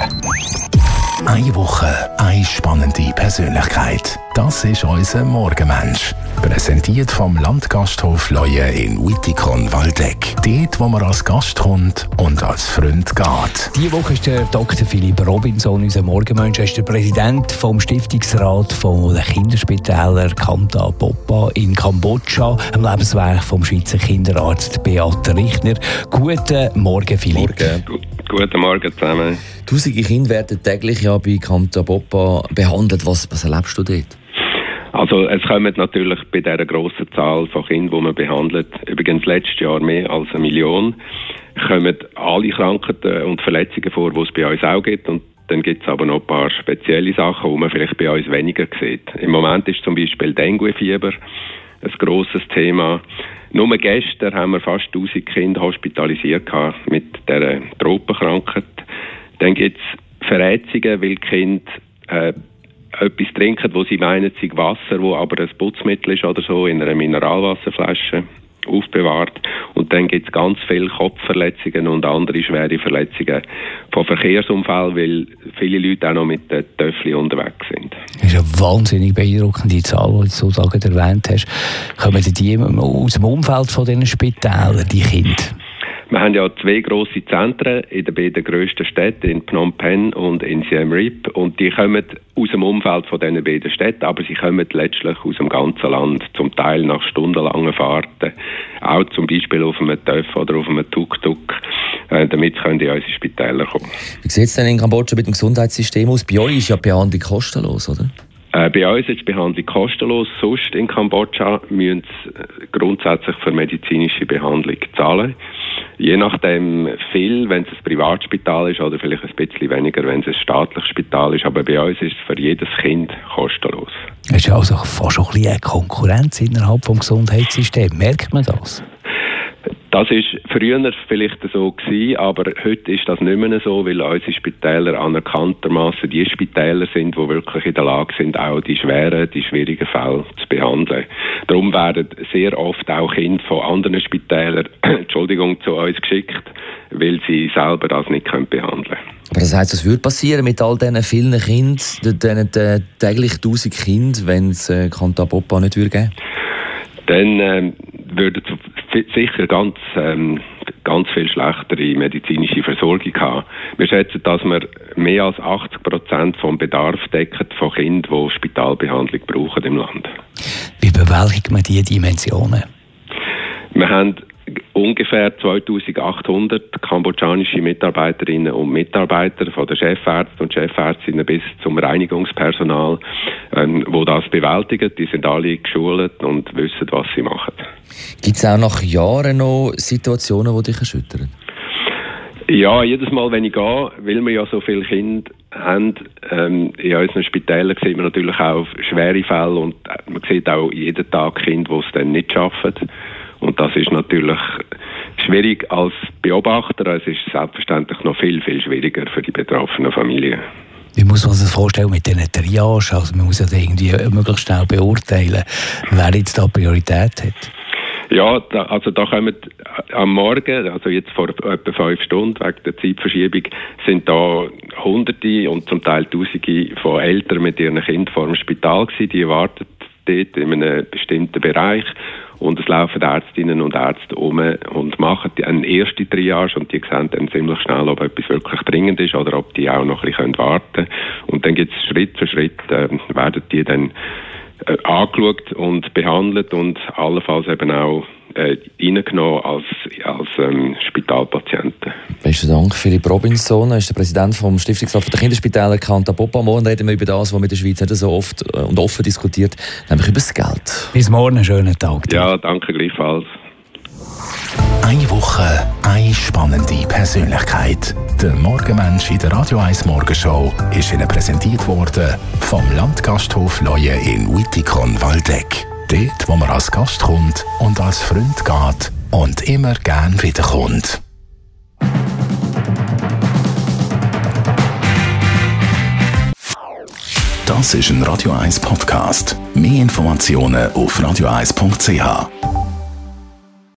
Eine Woche, eine spannende Persönlichkeit. Das ist unser Morgenmensch. Präsentiert vom Landgasthof Leue in Wittikon-Waldeck. Dort, wo man als Gast kommt und als Freund geht. Diese Woche ist der Dr. Philipp Robinson, unser Morgenmensch. Er ist der Präsident vom Stiftungsrat der Kinderspitäler Kanta Boppa in Kambodscha, am Lebenswerk vom Schweizer Kinderarzt Beat Richtner. Guten Morgen, Philipp. Guten Morgen zusammen. Tausende Kinder werden täglich bei Kanta Boppa behandelt. Was erlebst du dort? Also es kommen natürlich bei dieser grossen Zahl von Kindern, die man behandelt, übrigens letztes Jahr mehr als 1 Million, kommen alle Krankheiten und Verletzungen vor, die es bei uns auch gibt. Und dann gibt es aber noch ein paar spezielle Sachen, die man vielleicht bei uns weniger sieht. Im Moment ist zum Beispiel Dengue-Fieber ein grosses Thema. Nur gestern haben wir fast 1000 Kinder hospitalisiert mit dieser Tropenkrankheit. Dann gibt es Verätzungen, weil die Kinder etwas trinken, wo sie meinen, es sei Wasser, wo aber ein Putzmittel ist oder so, in einer Mineralwasserflasche aufbewahrt. Und dann gibt es ganz viele Kopfverletzungen und andere schwere Verletzungen von Verkehrsunfällen, weil viele Leute auch noch mit den Töffli unterwegs sind. Das ist eine wahnsinnig beeindruckende Zahl, die du sozusagen erwähnt hast. Kommen die aus dem Umfeld von diesen Spitälern, die Kinder? Wir haben ja 2 grosse Zentren in den beiden grössten Städten, in Phnom Penh und in Siem Reap. Und die kommen aus dem Umfeld von diesen beiden Städten, aber sie kommen letztlich aus dem ganzen Land. Zum Teil nach stundenlangen Fahrten, auch zum Beispiel auf einem Töff oder auf einem Tuk-Tuk. Damit können die in unsere Spitäler kommen. Wie sieht es denn in Kambodscha mit dem Gesundheitssystem aus? Bei euch ist ja die Behandlung kostenlos, oder? Bei uns ist die Behandlung kostenlos. Sonst in Kambodscha müssen sie grundsätzlich für medizinische Behandlung zahlen. Je nachdem viel, wenn es ein Privatspital ist oder vielleicht ein bisschen weniger, wenn es ein staatliches Spital ist. Aber bei uns ist es für jedes Kind kostenlos. Es ist also fast schon ein bisschen eine Konkurrenz innerhalb des Gesundheitssystems. Merkt man das? Das war früher vielleicht so gewesen, aber heute ist das nicht mehr so, weil unsere Spitäler anerkanntermaßen die Spitäler sind, die wirklich in der Lage sind, auch die schwierigen Fälle zu behandeln. Darum werden sehr oft auch Kinder von anderen Spitälern zu uns geschickt, weil sie selber das nicht behandeln können. Aber das heisst, was würde passieren mit all diesen vielen Kindern, diesen täglich 1000 Kindern, wenn es Kanta Boppa nicht geben würde? Dann würde es sicher ganz viel schlechtere medizinische Versorgung haben. Wir schätzen, dass wir mehr als 80% vom Bedarf decken von Kindern, die Spitalbehandlung brauchen im Land. Wie bewältigt man diese Dimensionen? Wir haben ungefähr 2800 kambodschanische Mitarbeiterinnen und Mitarbeiter, von den Chefärzten und Chefärztinnen bis zum Reinigungspersonal, die das bewältigen. Die sind alle geschult und wissen, was sie machen. Gibt es auch nach Jahren noch Situationen, die dich erschüttern? Ja, jedes Mal, wenn ich gehe, weil wir ja so viele Kinder haben, in unseren Spitälern sieht man natürlich auch schwere Fälle und man sieht auch jeden Tag Kinder, die es dann nicht schaffen. Und das ist natürlich schwierig als Beobachter. Es ist selbstverständlich noch viel, viel schwieriger für die betroffenen Familien. Wie muss man sich das vorstellen mit diesen Triage? Also man muss ja irgendwie möglichst schnell beurteilen, wer jetzt da Priorität hat. Ja, da kommen am Morgen, also jetzt vor etwa 5 Stunden wegen der Zeitverschiebung, sind da Hunderte und zum Teil Tausende von Eltern mit ihren Kindern vor dem Spital gewesen. Die warten dort in einem bestimmten Bereich und es laufen Ärztinnen und Ärzte um und machen eine erste Triage und die sehen dann ziemlich schnell, ob etwas wirklich dringend ist oder ob die auch noch ein bisschen warten können. Und dann gibt es Schritt für Schritt, werden die dann angeschaut und behandelt und allenfalls eben auch reingenommen als Spitalpatienten. Besten Dank, Philipp Robinson. Er ist der Präsident vom Stiftungsrat der Kinderspitäler Kanta Boppa. Morgen reden wir über das, was wir in der Schweiz nicht so oft und offen diskutiert, nämlich über das Geld. Bis morgen, einen schönen Tag. Ja, danke gleichfalls. Eine Woche, eine spannende Persönlichkeit. Der Morgenmensch in der Radio 1 Morgenshow ist Ihnen präsentiert worden vom Landgasthof Leue in Wittikon-Waldeck. Dort, wo man als Gast kommt und als Freund geht und immer gern wiederkommt. Das ist ein Radio 1 Podcast. Mehr Informationen auf radio1.ch.